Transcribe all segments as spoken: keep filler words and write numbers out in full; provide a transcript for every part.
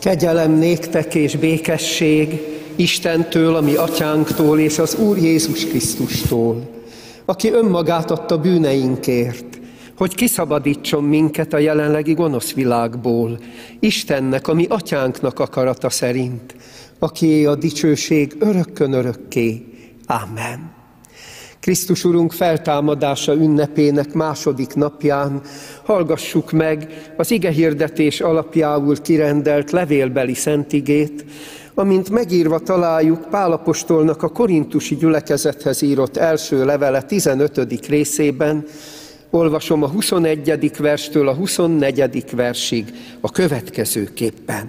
Kegyelem néktek és békesség Istentől, a mi atyánktól és az Úr Jézus Krisztustól, aki önmagát adta bűneinkért, hogy kiszabadítson minket a jelenlegi gonosz világból, Istennek, a mi atyánknak akarata szerint, akié a dicsőség örökkön örökké. Ámen. Krisztus Urunk feltámadása ünnepének második napján hallgassuk meg az igehirdetés alapjául kirendelt levélbeli szentigét, amint megírva találjuk Pál apostolnak a korintusi gyülekezethez írott első levele tizenötödik részében, olvasom a huszonegyedik verstől a huszonnegyedik versig a következőképpen.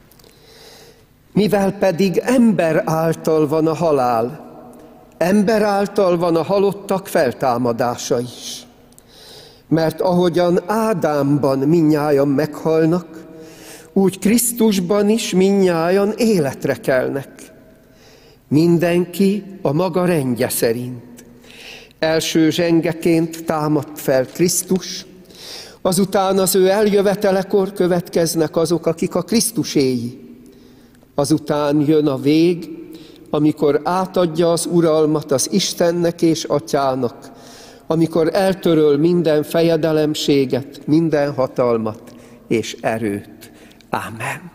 Mivel pedig ember által van a halál, ember által van a halottak feltámadása is. Mert ahogyan Ádámban mindnyájan meghalnak, úgy Krisztusban is mindnyájan életre kelnek. Mindenki a maga rendje szerint. Első zsengeként támadt fel Krisztus, azután az ő eljövetelekor következnek azok, akik a Krisztuséi. Azután jön a vég, amikor átadja az uralmat az Istennek és Atyának, amikor eltöröl minden fejedelemséget, minden hatalmat és erőt. Ámen.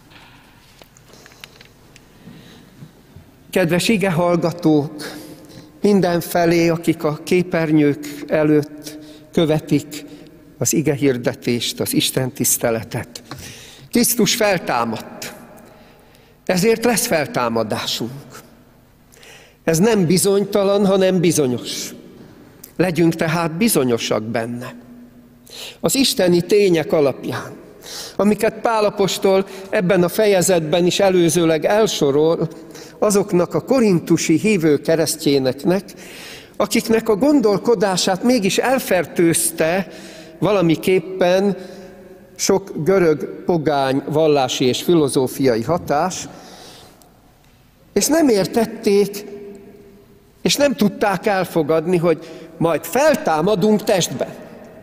Kedves igehallgatók, mindenfelé, akik a képernyők előtt követik az igehirdetést, az Isten tiszteletet. Krisztus feltámadt. Ezért lesz feltámadásunk. Ez nem bizonytalan, hanem bizonyos. Legyünk tehát bizonyosak benne. Az isteni tények alapján, amiket Pál apostol ebben a fejezetben is előzőleg elsorol, azoknak a korintusi hívő keresztjéneknek, akiknek a gondolkodását mégis elfertőzte valamiképpen sok görög pogány vallási és filozófiai hatás, és nem értették, és nem tudták elfogadni, hogy majd feltámadunk testbe.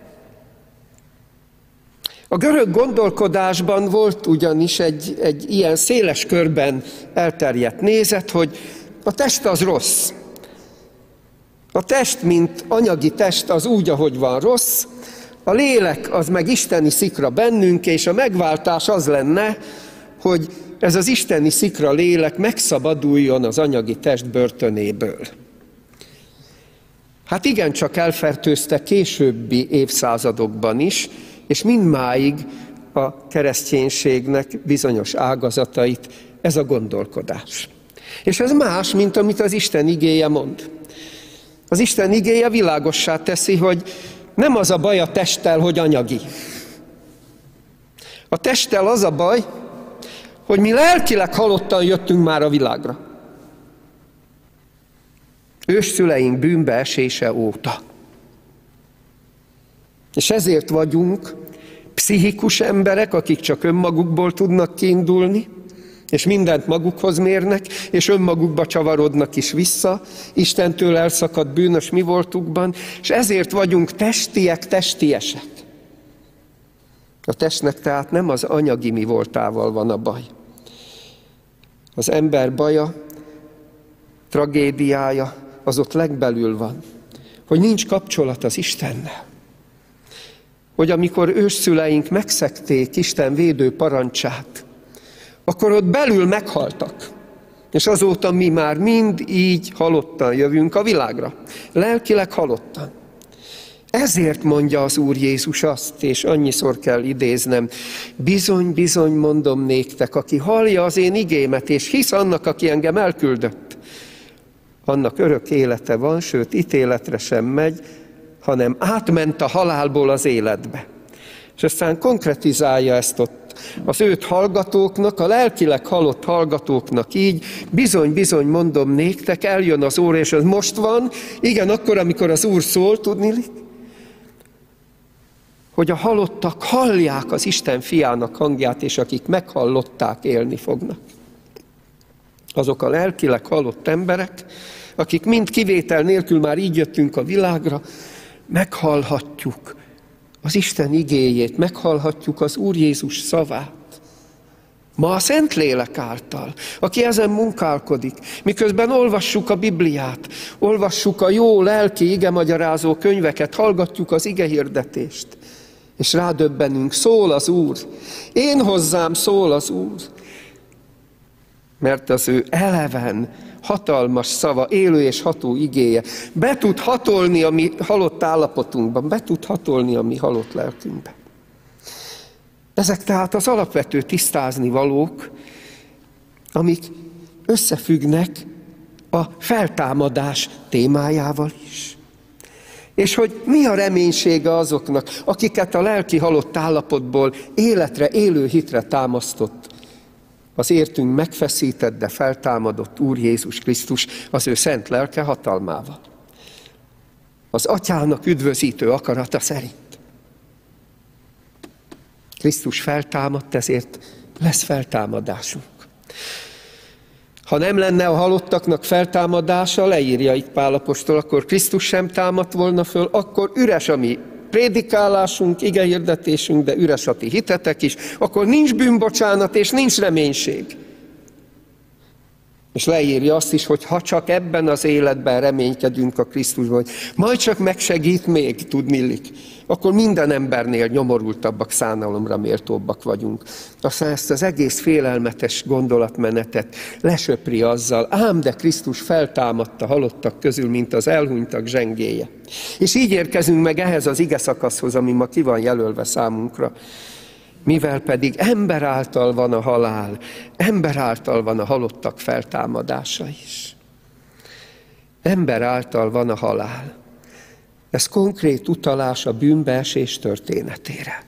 A görög gondolkodásban volt ugyanis egy, egy ilyen széles körben elterjedt nézet, hogy a test az rossz. A test, mint anyagi test, az úgy, ahogy van, rossz, a lélek az meg isteni szikra bennünk, és a megváltás az lenne, hogy ez az isteni szikra lélek megszabaduljon az anyagi test börtönéből. Hát igencsak elfertőzte későbbi évszázadokban is, és mindmáig a kereszténységnek bizonyos ágazatait ez a gondolkodás. És ez más, mint amit az Isten igéje mond. Az Isten igéje világossá teszi, hogy nem az a baj a testtel, hogy anyagi. A testtel az a baj, hogy mi lelkileg halottan jöttünk már a világra. Ősszüleink bűnbe esése óta. És ezért vagyunk pszichikus emberek, akik csak önmagukból tudnak kiindulni, és mindent magukhoz mérnek, és önmagukba csavarodnak is vissza, Istentől elszakadt bűnös mi voltukban, és ezért vagyunk testiek, testiesek. A testnek tehát nem az anyagi mi voltával van a baj. Az ember baja, tragédiája az ott legbelül van, hogy nincs kapcsolat az Istennel. Hogy amikor ősszüleink megszegték Isten védő parancsát, akkor ott belül meghaltak. És azóta mi már mind így halottan jövünk a világra. Lelkileg halottan. Ezért mondja az Úr Jézus azt, és annyiszor kell idéznem, bizony, bizony mondom néktek, aki hallja az én igémet, és hisz annak, aki engem elküldött, annak örök élete van, sőt, ítéletre sem megy, hanem átment a halálból az életbe. És aztán konkretizálja ezt ott az őt hallgatóknak, a lelkileg halott hallgatóknak így, bizony, bizony mondom néktek, eljön az óra, és ez most van, igen, akkor, amikor az Úr szól, tudnilik, hogy a halottak hallják az Isten fiának hangját, és akik meghallották, élni fognak. Azok a lelkileg halott emberek, akik mind kivétel nélkül már így jöttünk a világra, meghallhatjuk az Isten igéjét, meghallhatjuk az Úr Jézus szavát. Ma a Szentlélek által, aki ezen munkálkodik, miközben olvassuk a Bibliát, olvassuk a jó lelki igemagyarázó könyveket, hallgatjuk az igehirdetést, és rádöbbenünk, szól az Úr, én hozzám szól az Úr, mert az ő eleven, hatalmas szava, élő és ható igéje be tud hatolni a mi halott állapotunkban, be tud hatolni a mi halott lelkünkben. Ezek tehát az alapvető tisztázni valók, amik összefüggnek a feltámadás témájával is. És hogy mi a reménysége azoknak, akiket a lelki halott állapotból életre, élő hitre támasztott az értünk megfeszített, de feltámadott Úr Jézus Krisztus az ő szent lelke hatalmával. Az Atyának üdvözítő akarata szerint. Krisztus feltámadt, ezért lesz feltámadásunk. Ha nem lenne a halottaknak feltámadása, leírja itt Pál apostol, akkor Krisztus sem támadt volna föl, akkor üres a mi prédikálásunk, igehirdetésünk, de üres a ti hitetek is, akkor nincs bűnbocsánat és nincs reménység. És leírja azt is, hogy ha csak ebben az életben reménykedünk a Krisztusban, hogy majd csak megsegít még, tudnillik, akkor minden embernél nyomorultabbak, szánalomra méltóbbak vagyunk. Aztán ezt az egész félelmetes gondolatmenetet lesöpri azzal, ám de Krisztus feltámadt a halottak közül, mint az elhunytak zsengéje. És így érkezünk meg ehhez az ige szakaszhoz, ami ma ki van jelölve számunkra. Mivel pedig ember által van a halál, ember által van a halottak feltámadása is. Ember által van a halál. Ez konkrét utalás a bűnbeesés történetére.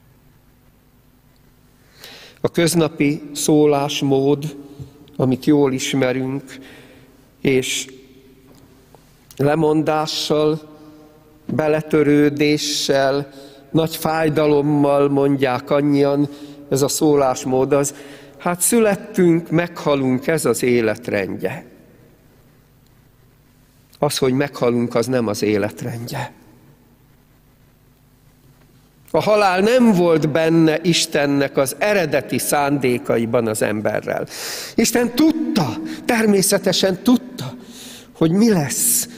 A köznapi szólásmód, amit jól ismerünk, és lemondással, beletörődéssel, nagy fájdalommal mondják annyian, ez a szólásmód az, hát születtünk, meghalunk, ez az életrendje. Az, hogy meghalunk, az nem az életrendje. A halál nem volt benne Istennek az eredeti szándékaiban az emberrel. Isten tudta, természetesen tudta, hogy mi lesz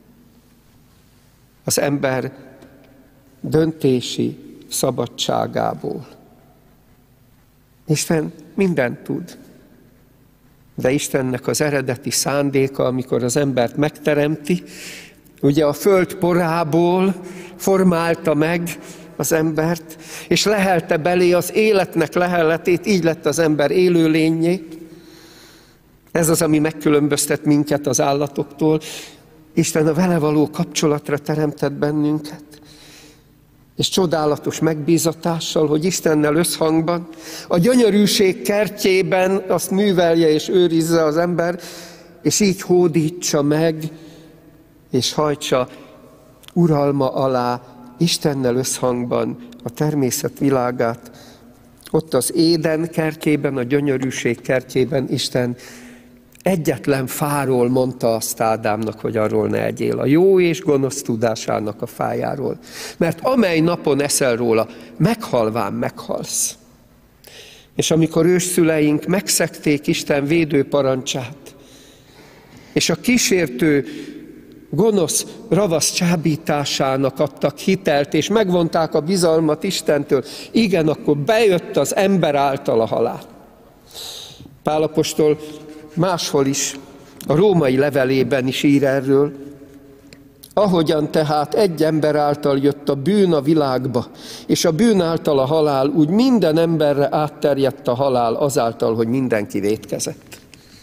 az ember döntési szabadságából. Isten mindent tud. De Istennek az eredeti szándéka, amikor az embert megteremti, ugye a föld porából formálta meg az embert, és lehelte belé az életnek lehelletét, így lett az ember élőlényé. Ez az, ami megkülönböztet minket az állatoktól. Isten a vele való kapcsolatra teremtett bennünket. És csodálatos megbízatással, hogy Istennel összhangban, a gyönyörűség kertjében azt művelje és őrizze az ember, és így hódítsa meg, és hajtsa uralma alá Istennel összhangban a természet világát. Ott az Éden kertjében, a gyönyörűség kertjében Isten egyetlen fáról mondta azt Ádámnak, hogy arról ne egyél, a jó és gonosz tudásának a fájáról. Mert amely napon eszel róla, meghalván meghalsz. És amikor ősszüleink megszegték Isten védő parancsát, és a kísértő gonosz ravasz csábításának adtak hitelt, és megvonták a bizalmat Istentől, igen, akkor bejött az ember által a halál. Pál apostol máshol is, a római levelében is ír erről, ahogyan tehát egy ember által jött a bűn a világba, és a bűn által a halál, úgy minden emberre átterjedt a halál azáltal, hogy mindenki vétkezett.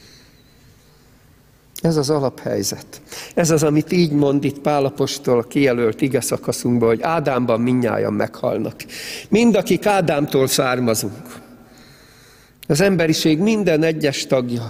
Ez az alaphelyzet. Ez az, amit így mond itt Pál apostol a kijelölt ige szakaszunkban, hogy Ádámban mindnyájan meghalnak. Mind, akik Ádámtól származunk. Az emberiség minden egyes tagja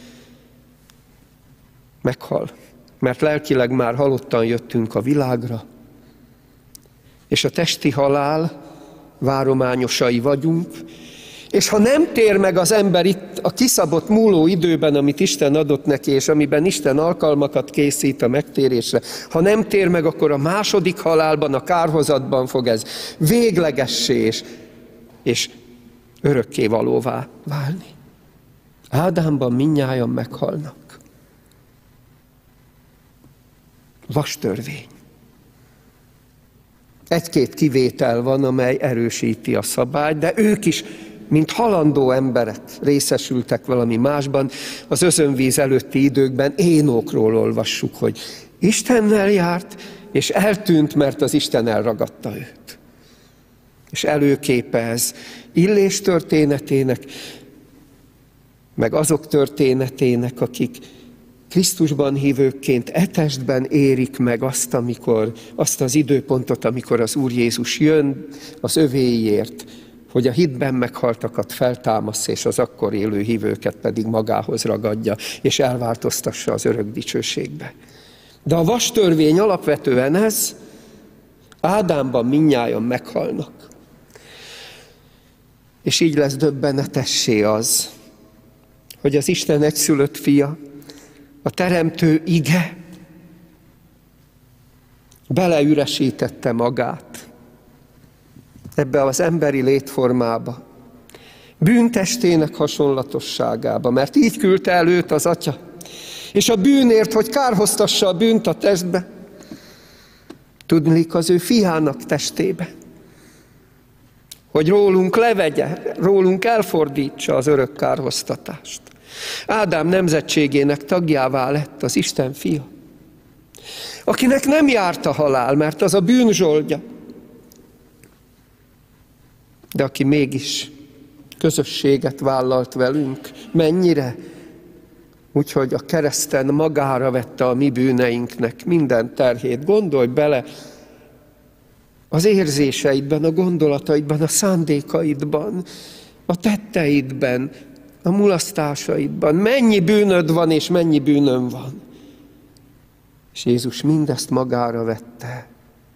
meghal, mert lelkileg már halottan jöttünk a világra, és a testi halál várományosai vagyunk, és ha nem tér meg az ember itt a kiszabott múló időben, amit Isten adott neki, és amiben Isten alkalmakat készít a megtérésre, ha nem tér meg, akkor a második halálban, a kárhozatban fog ez véglegessé és, és örökkévalóvá válni. Ádámban mindnyájan meghalnak. Vastörvény. Egy-két kivétel van, amely erősíti a szabályt, de ők is, mint halandó emberek részesültek valami másban. Az özönvíz előtti időkben Énokról olvassuk, hogy Istennel járt, és eltűnt, mert az Isten elragadta őt. És előképe ez Illés történetének, meg azok történetének, akik Krisztusban hívőkként e testben érik meg azt, amikor, azt az időpontot, amikor az Úr Jézus jön az övéiért, hogy a hitben meghaltakat feltámassz, és az akkor élő hívőket pedig magához ragadja, és elváltoztassa az örök dicsőségbe. De a vastörvény alapvetően ez, Ádámban mindnyájan meghalnak. És így lesz döbbenetessé az, hogy az Isten egyszülött fia, a teremtő ige beleüresítette magát ebbe az emberi létformába, bűntestének hasonlatosságába, mert így küldte el őt az Atya, és a bűnért, hogy kárhoztassa a bűnt a testbe, tudniillik az ő fiának testébe, hogy rólunk levegye, rólunk elfordítsa az örök kárhoztatást. Ádám nemzetségének tagjává lett az Isten fia, akinek nem járt a halál, mert az a bűn zsoldja, de aki mégis közösséget vállalt velünk. Mennyire? Úgyhogy a kereszten magára vette a mi bűneinknek minden terhét. Gondolj bele az érzéseidben, a gondolataidban, a szándékaidban, a tetteidben, a mulasztásaidban. Mennyi bűnöd van, és mennyi bűnöm van. És Jézus mindezt magára vette,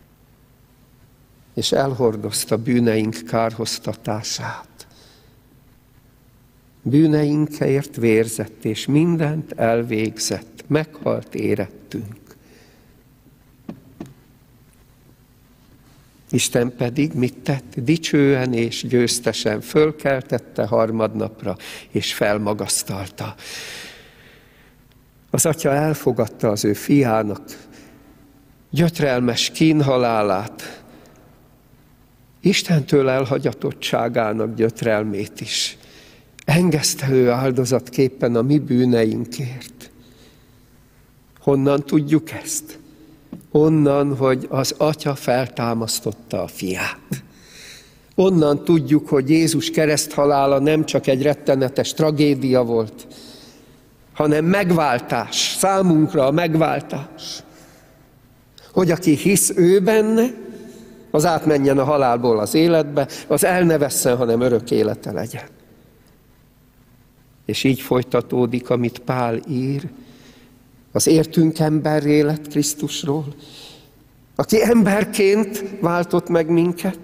és elhordozta bűneink kárhoztatását. Bűneinkért vérzett, és mindent elvégzett, meghalt érettünk. Isten pedig mit tett? Dicsően és győztesen fölkeltette harmadnapra, és felmagasztalta. Az Atya elfogadta az ő fiának gyötrelmes kínhalálát, Istentől elhagyatottságának gyötrelmét is. Engesztelő áldozatképpen a mi bűneinkért. Honnan tudjuk ezt? Onnan, hogy az Atya feltámasztotta a fiát. Onnan tudjuk, hogy Jézus kereszthalála nem csak egy rettenetes tragédia volt, hanem megváltás, számunkra a megváltás. Hogy aki hisz ő benne, az átmenjen a halálból az életbe, az el ne vesszen, hanem örök élete legyen. És így folytatódik, amit Pál ír, az értünk emberré lett Krisztusról, aki emberként váltott meg minket.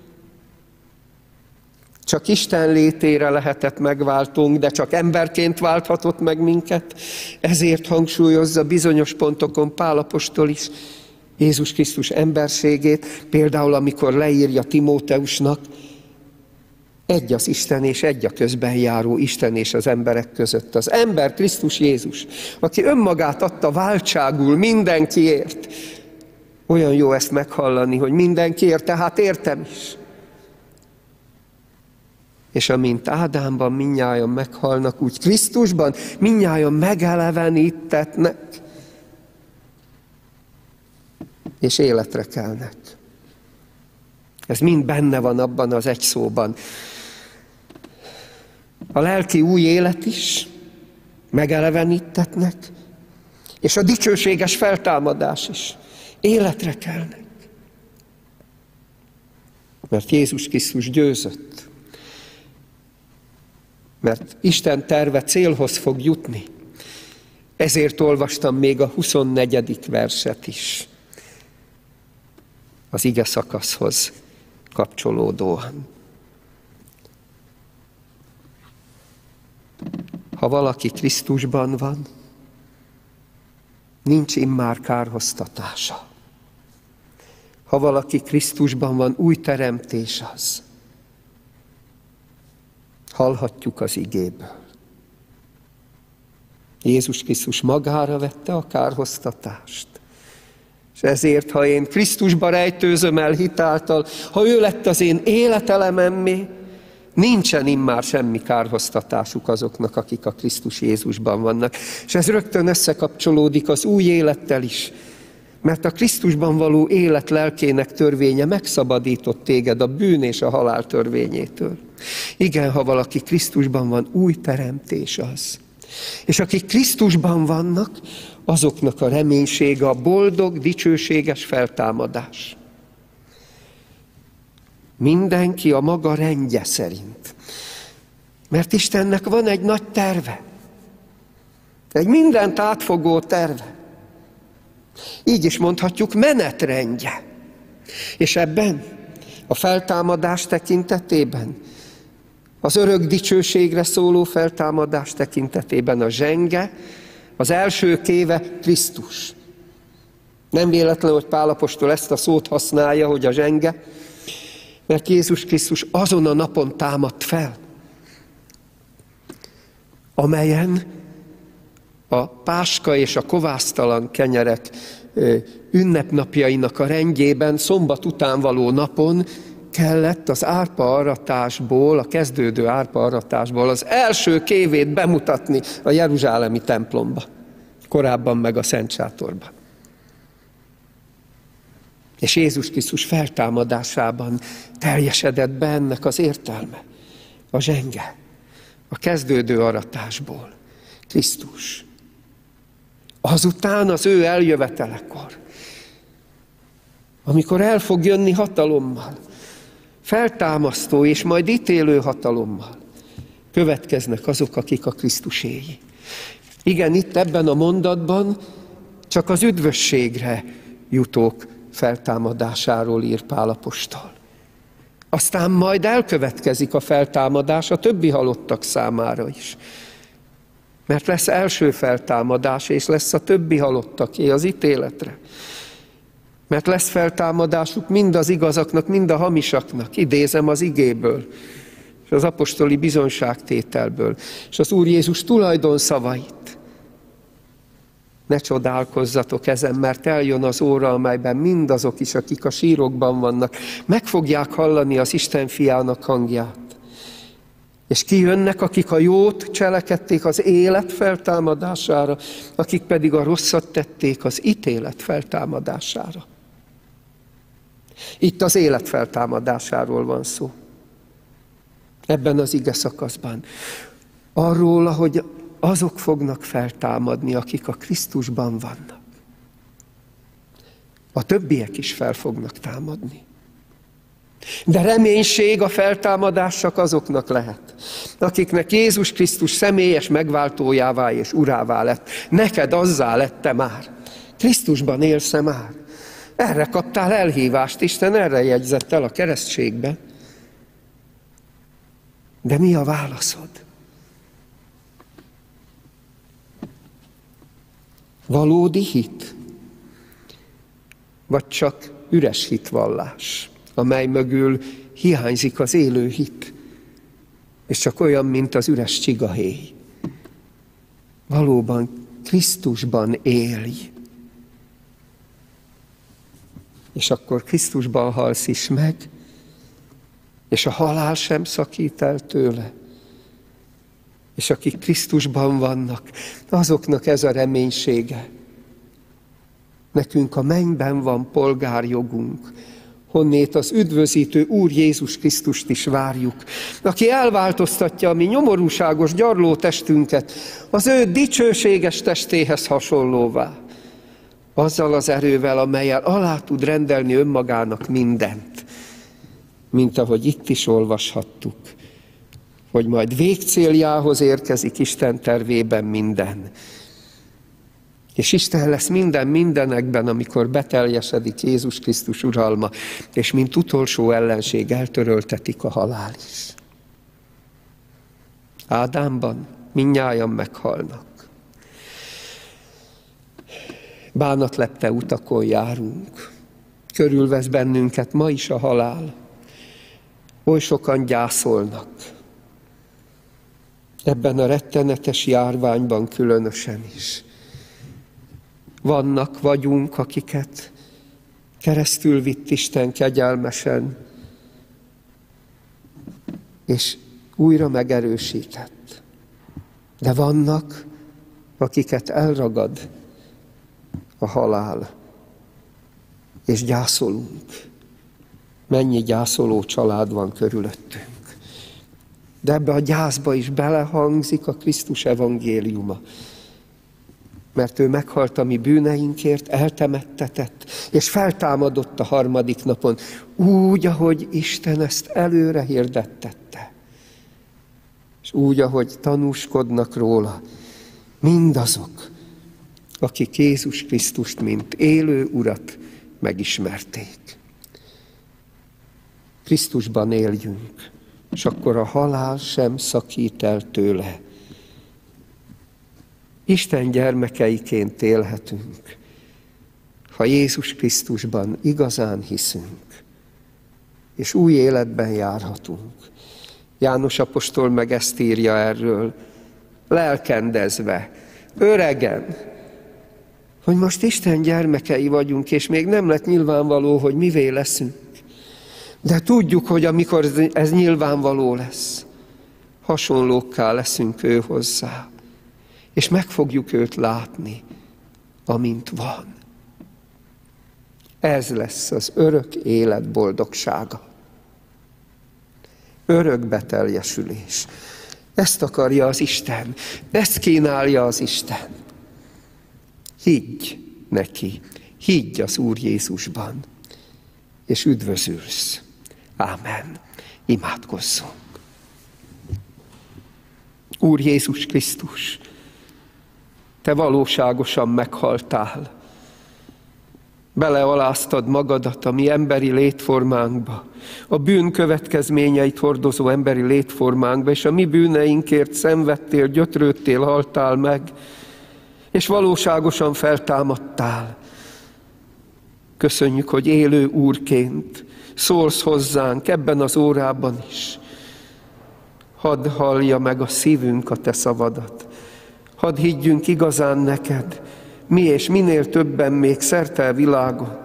Csak Isten létére lehetett megváltunk, de csak emberként válthatott meg minket. Ezért hangsúlyozza bizonyos pontokon Pál apostol is Jézus Krisztus emberségét, például amikor leírja Timóteusnak, egy az Isten és egy a közben járó Isten és az emberek között. Az ember Krisztus Jézus, aki önmagát adta váltságul mindenkiért. Olyan jó ezt meghallani, hogy mindenkiért, tehát értem is. És amint Ádámban mindnyájan meghalnak, úgy Krisztusban mindnyájan megelevenítetnek, és életre kelnek. Ez mind benne van abban az egy szóban. A lelki új élet is megelevenítetnek, és a dicsőséges feltámadás is életre kelnek. Mert Jézus Krisztus győzött. Mert Isten terve célhoz fog jutni. Ezért olvastam még a huszonnegyedik verset is. Az ige szakaszhoz kapcsolódóan. Ha valaki Krisztusban van, nincs immár kárhoztatása. Ha valaki Krisztusban van, új teremtés az. Hallhatjuk az igéből. Jézus Krisztus magára vette a kárhoztatást. És ezért, ha én Krisztusba rejtőzöm el hitáltal, ha ő lett az én életelememmé, nincsen immár semmi kárhoztatásuk azoknak, akik a Krisztus Jézusban vannak. És ez rögtön összekapcsolódik az új élettel is. Mert a Krisztusban való élet lelkének törvénye megszabadított téged a bűn és a halál törvényétől. Igen, ha valaki Krisztusban van, új teremtés az. És akik Krisztusban vannak, azoknak a reménysége a boldog, dicsőséges feltámadás. Mindenki a maga rendje szerint. Mert Istennek van egy nagy terve. Egy mindent átfogó terve. Így is mondhatjuk, menetrendje. És ebben, a feltámadás tekintetében, az örök dicsőségre szóló feltámadás tekintetében a zsenge, az első kéve Krisztus. Nem véletlen, hogy Pál apostol ezt a szót használja, hogy a zsenge, mert Jézus Krisztus azon a napon támadt fel, amelyen a páska és a kovásztalan kenyerek ünnepnapjainak a rendjében szombat után való napon kellett az árpaaratásból, a kezdődő árpaaratásból az első kévét bemutatni a jeruzsálemi templomba, korábban meg a Szent Sátorba. És Jézus Krisztus feltámadásában teljesedett be ennek az értelme, a zsenge, a kezdődő aratásból. Krisztus. Azután az ő eljövetelekor, amikor el fog jönni hatalommal, feltámasztó és majd ítélő hatalommal, következnek azok, akik a Krisztuséi. Igen, itt ebben a mondatban csak az üdvösségre jutók feltámadásáról ír Pál apostol. Aztán majd elkövetkezik a feltámadás a többi halottak számára is. Mert lesz első feltámadás, és lesz a többi halottaké az ítéletre. Mert lesz feltámadásuk mind az igazaknak, mind a hamisaknak. Idézem az igéből, és az apostoli bizonyságtételből, és az Úr Jézus tulajdonszavait. Ne csodálkozzatok ezen, mert eljön az óra, amelyben mindazok is, akik a sírokban vannak, meg fogják hallani az Isten fiának hangját. És kijönnek, akik a jót cselekedték az élet feltámadására, akik pedig a rosszat tették az ítélet feltámadására. Itt az élet feltámadásáról van szó. Ebben az ige szakaszban. Arról, hogy azok fognak feltámadni, akik a Krisztusban vannak. A többiek is fel fognak támadni. De reménység a feltámadás csak azoknak lehet, akiknek Jézus Krisztus személyes megváltójává és urává lett. Neked azzá lette már. Krisztusban élsz-e már? Erre kaptál elhívást, Isten erre jegyzett el a keresztségbe. De mi a válaszod? Valódi hit? Vagy csak üres hitvallás, amely mögül hiányzik az élő hit, és csak olyan, mint az üres csigahéj. Valóban Krisztusban élj. És akkor Krisztusban halsz is meg, és a halál sem szakít el tőle. És akik Krisztusban vannak, azoknak ez a reménysége. Nekünk a mennyben van polgárjogunk, honnét az üdvözítő Úr Jézus Krisztust is várjuk, aki elváltoztatja a mi nyomorúságos gyarló testünket az ő dicsőséges testéhez hasonlóvá, azzal az erővel, amellyel alá tud rendelni önmagának mindent, mint ahogy itt is olvashattuk, hogy majd végcéljához érkezik Isten tervében minden. És Isten lesz minden mindenekben, amikor beteljesedik Jézus Krisztus uralma, és mint utolsó ellenség eltöröltetik a halál is. Ádámban mindnyájan meghalnak. Bánatlepte utakon járunk. Körülvesz bennünket ma is a halál. Oly sokan gyászolnak. Ebben a rettenetes járványban különösen is. Vannak, vagyunk, akiket keresztül vitt Isten kegyelmesen, és újra megerősített. De vannak, akiket elragad a halál, és gyászolunk. Mennyi gyászoló család van körülöttünk. De ebbe a gyászba is belehangzik a Krisztus evangéliuma. Mert ő meghalt a mi bűneinkért, eltemettetett, és feltámadott a harmadik napon, úgy, ahogy Isten ezt előre hirdettette. És úgy, ahogy tanúskodnak róla mindazok, akik Jézus Krisztust, mint élő Urat megismerték. Krisztusban éljünk, és akkor a halál sem szakít el tőle. Isten gyermekeiként élhetünk, ha Jézus Krisztusban igazán hiszünk, és új életben járhatunk. János apostol meg ezt írja erről, lelkendezve, öregen, hogy most Isten gyermekei vagyunk, és még nem lett nyilvánvaló, hogy mivé leszünk. De tudjuk, hogy amikor ez nyilvánvaló lesz, hasonlókká leszünk ő hozzá, és meg fogjuk őt látni, amint van. Ez lesz az örök élet boldogsága. Örök beteljesülés. Ezt akarja az Isten, ezt kínálja az Isten. Higgy neki, higgy az Úr Jézusban, és üdvözülsz. Ámen. Imádkozzunk. Úr Jézus Krisztus, te valóságosan meghaltál. Belealáztad magadat a mi emberi létformánkba, a bűn következményeit hordozó emberi létformánkba, és a mi bűneinkért szenvedtél, gyötrődtél, haltál meg, és valóságosan feltámadtál. Köszönjük, hogy élő Úrként szólsz hozzánk ebben az órában is. Hadd hallja meg a szívünk a te szavadat. Hadd higgyünk igazán neked, mi és minél többen még szerte a világon.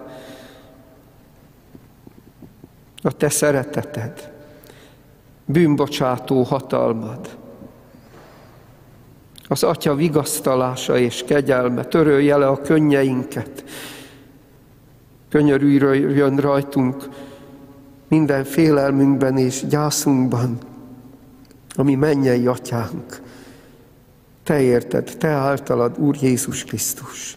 A te szereteted, bűnbocsátó hatalmad, az Atya vigasztalása és kegyelme törölje le a könnyeinket, könyörüljön rajtunk minden félelmünkben és gyászunkban, ami mennyei Atyánk. Te érted, te általad, Úr Jézus Krisztus.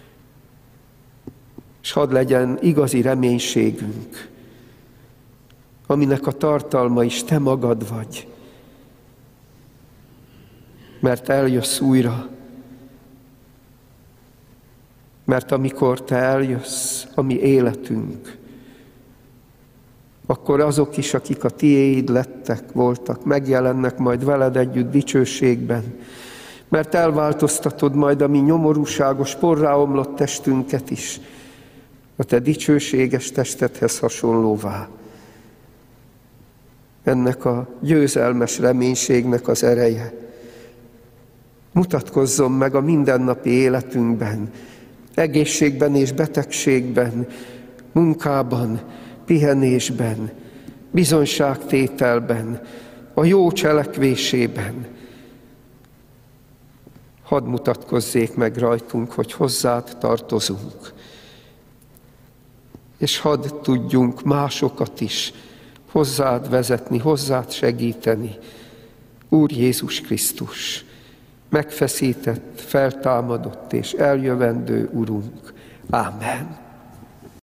És hadd legyen igazi reménységünk, aminek a tartalma is te magad vagy. Mert eljössz újra. Mert amikor te eljössz, a mi életünk, akkor azok is, akik a tiéd lettek, voltak, megjelennek majd veled együtt dicsőségben, mert elváltoztatod majd a mi nyomorúságos, porrá omlott testünket is, a te dicsőséges testedhez hasonlóvá. Ennek a győzelmes reménységnek az ereje mutatkozzon meg a mindennapi életünkben, egészségben és betegségben, munkában, pihenésben, bizonyságtételben, a jó cselekvésében. Hadd mutatkozzék meg rajtunk, hogy hozzád tartozunk, és hadd tudjunk másokat is hozzád vezetni, hozzád segíteni. Úr Jézus Krisztus, megfeszített, feltámadott és eljövendő Urunk. Ámen.